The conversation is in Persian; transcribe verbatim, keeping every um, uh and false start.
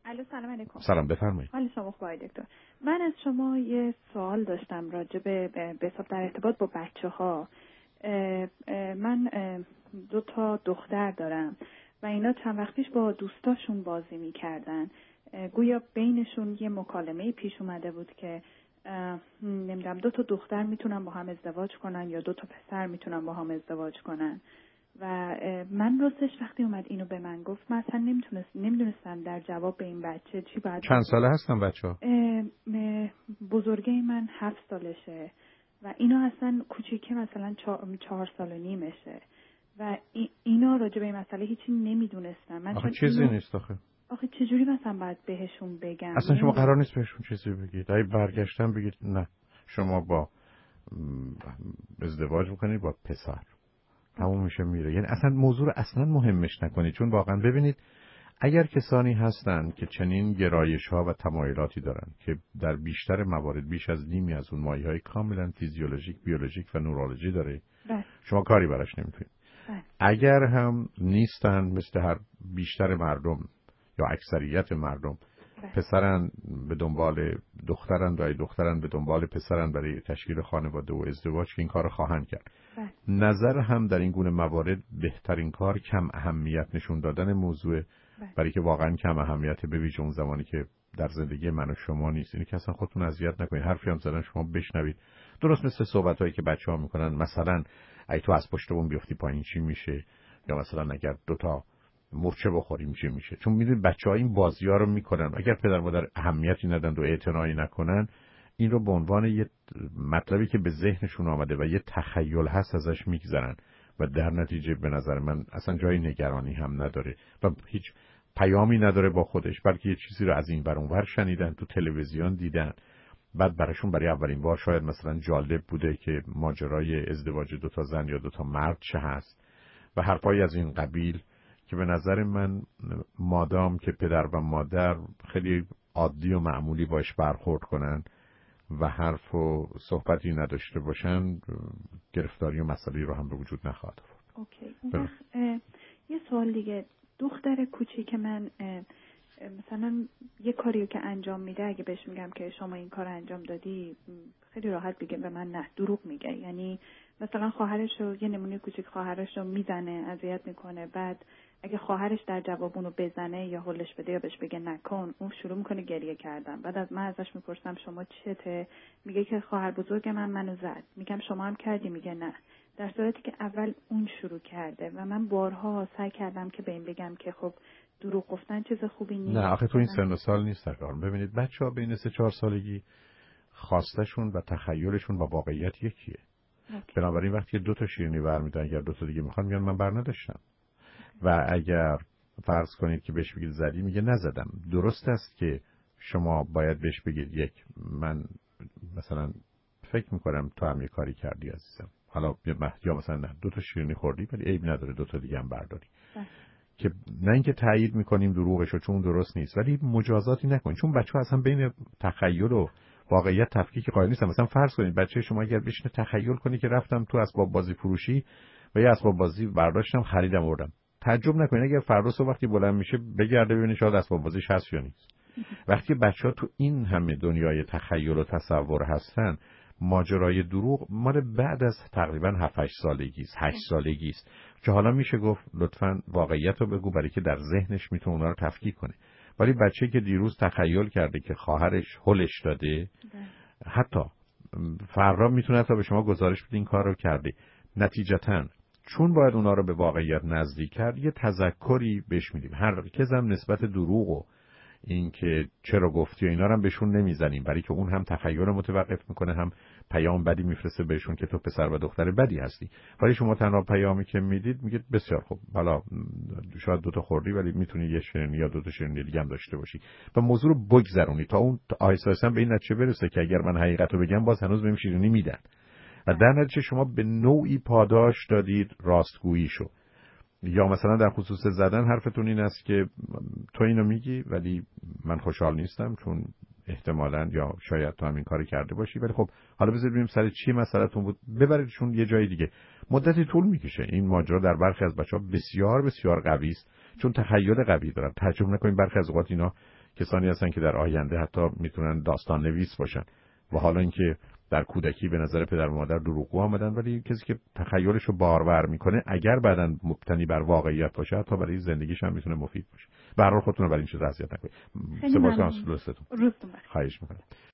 الو سلام علیکم. سلام بفرمایید. حال شما خوبه دکتر؟ من از شما یه سوال داشتم راجع به به حساب در ارتباط با بچه‌ها. من دو تا دختر دارم و اینا چند وقت پیش با دوستاشون بازی می‌کردن. گویا بینشون یه مکالمه‌ای پیش اومده بود که نمیدونم دو تا دختر میتونن با هم ازدواج کنن یا دو تا پسر میتونن با هم ازدواج کنن و من راستش وقتی اومد اینو به من گفت من اصلا نمیتونست نمیدونستم در جواب به این بچه چی باید. چند ساله هستن بچه‌ها؟ بزرگه من هفت سالشه و اینا اصلا کوچیکه مثلا چهار سال و نیمشه و اینا راجع به این مسئله هیچی نمیدونستم. من آخه چیزی اینو... نیست آخه. آخه چجوری مثلا باید بهشون بگم؟ اصلا شما قرار نیست بهشون چیزی بگید. اگه برگشتن بگید نه شما با ازدواج میکنید با پسر تموم میشه میره. یعنی اصلا موضوع رو اصلا مهمش نکنید، چون واقعا ببینید اگر کسانی هستن که چنین گرایش ها و تمایلاتی دارن که در بیشتر موارد بیش از نیمی از اون مایه های کاملا فیزیولوژیک، بیولوژیک و نورولوژی داره بس. شما کاری براش نمیتونید. اگر هم نیستن مثل هر بیشتر مردم یا اکثریت مردم پسرن به دنبال دخترن و دخترن به دنبال پسرن برای تشکیل خانواده و ازدواج که این کار خواهند کرد. بس. نظر هم در این گونه موارد بهترین کار کم اهمیت نشون دادن موضوع، برای که واقعا کم اهمیت به ویژه اون زمانی که در زندگی من و شما نیست. اینه که اصلا خودتون اذیت نکنید. حرفی هم زدن شما بشنوید. درست مثل صحبتایی که بچه‌ها میکنن، مثلا اگه تو از پشت بوم بیفتی پایین چی میشه، یا مثلا اگر دو تا مورچه بخوریم چی میشه. چون میدونید بچه‌ها این بازی‌ها رو میکنن، اگر پدر مادر اهمیتی ندن و اعتنایی نکنن این رو به عنوان یه مطلبی که به ذهنشون آمده و یه تخیل هست ازش میگذرن و در نتیجه به نظر من اصلا جای نگرانی هم نداره و هیچ پیامی نداره با خودش، بلکه یه چیزی رو از این ور اون ور شنیدن، تو تلویزیون دیدن، بعد براشون برای اولین بار شاید مثلا جالب بوده که ماجرای ازدواج دو تا زن یا دو تا مرد چه هست و حرفایی از این قبیل که به نظر من مادام که پدر و مادر خیلی عادی و معمولی باش برخورد کنن و حرف و صحبتی نداشته باشن، گرفتاری و مسئله رو هم به وجود نخواهد آورد. اوکی. اون یه سوال دیگه، دختر کوچیک من مثلا یه کاریو که انجام میده اگه بهش میگم که شما این کار انجام دادی خیلی راحت بگه به من نه، دروغ میگه. یعنی مثلا خواهرش رو، یه نمونه کوچیک، خواهرش رو میزنه، اذیت میکنه، بعد اگه خواهرش در جواب اونو بزنه یا هلش بده یا بهش بگه نکن، اون شروع میکنه گریه کردن. بعد از من ازش میپرسم شما چته؟ میگه که خواهر بزرگ من منو زد. میگم شما هم کردی؟ میگه نه، در صورتی که اول اون شروع کرده. و من بارها سعی کردم که به این بگم که خب دروغ گفتن چیز خوبی نیست. نه آخه تو این سن و سال نیست کار. ببینید بچه‌ها بین سه چهار سالگی خواستشون و تخیلشون با واقعیت یکیه. اوکی. بنابراین وقتی دو تا شیرینی برمی‌دارن اگر دو تا دیگه میخوان میگن من بر نداشتم. و اگر فرض کنید که بهش بگید زدی، میگه نزدم. درست است که شما باید بهش بگید یک، من مثلا فکر میکنم تو هم یه کاری کردی عزیزم، حالا یا مثلا نه دو تا شیرینی خوردی ولی عیب نداره دو تا دیگه هم برداری. بله. که نه اینکه تایید میکنیم دروغشو چون درست نیست، ولی مجازاتی نکنید، چون بچه‌ها اصلا بین تخیل و واقعیت تفکیک قائل نیستن. مثلا فرض کنید بچه شما اگر بشینه تخیل کنی که رفتم تو اسباب بازی فروشی و یه اسباب بازی برداشتم خریدم آوردم، تعجب نکنید اگر فردا صبح وقتی بلند میشه بگرده ببینه شاید اسباب بازیش هست یا نیست. وقتی بچه‌ها تو این همه دنیای تخیل و تصور هستن، ماجرای دروغ مال بعد از تقریبا هفت هشت سالگی است، هشت سالگی است که حالا میشه گفت لطفاً واقعیت رو بگو، برای که در ذهنش میتونه اونا رو تفکیک کنه. ولی بچه‌ای که دیروز تخیل کرده که خواهرش هلش داده، حتی فردا میتونه تا به شما گزارش بده این کار رو کرده. نتیجتاً چون باید اونا رو به واقعیت نزدیک کرد، یه تذکری بهش میدیم. هر کسم نسبت دروغ و این که چرا گفتی و اینا رو هم بهشون نمیزنیم، برای که اون هم تخیل رو متوقف میکنه، هم پیام بدی میفرسته بهشون که تو پسر و دختر بدی هستی. ولی شما تنها پیامی که میدید میگید بسیار خوب، حالا شاید دو تا خوردی ولی میتونی یه شیرینی یا دو تا شیرینی دیگه هم داشته باشی و موضوع رو بگذرونی تا اون آهسته آهسته به این نتیجه برسه که اگر من حقیقت رو بگم باز هنوز بهم شیرینی میدن و در نتیجه شما به نوعی پاداش دادید راستگوییشو. یا مثلا در خصوص زدن حرفتون این است که تو اینو میگی ولی من خوشحال نیستم چون احتمالاً یا شاید تو هم این کاری کرده باشی، ولی خب حالا بذار ببینیم سر چی مسئله‌تون بود، ببریدشون یه جای دیگه. مدتی طول میکشه. این ماجرا در برخی از بچه‌ها بسیار بسیار قوی است چون تخیل قوی دارن. تعجب نکنید برخی از اوقات اینا کسانی هستن که در آینده حتی میتونن داستان نویس باشن و حالا اینکه در کودکی به نظر پدر و مادر دروغگو آمدن، ولی کسی که تخیلش رو بارور میکنه اگر بعداً مبتنی بر واقعیت باشه حتی برای زندگیش هم میتونه مفید باشه. به هر حال خودتون رو برای این چیز اذیت نکنید. سپاسگزارم از لطفتون. روزتون بخیر. خواهش میکنم.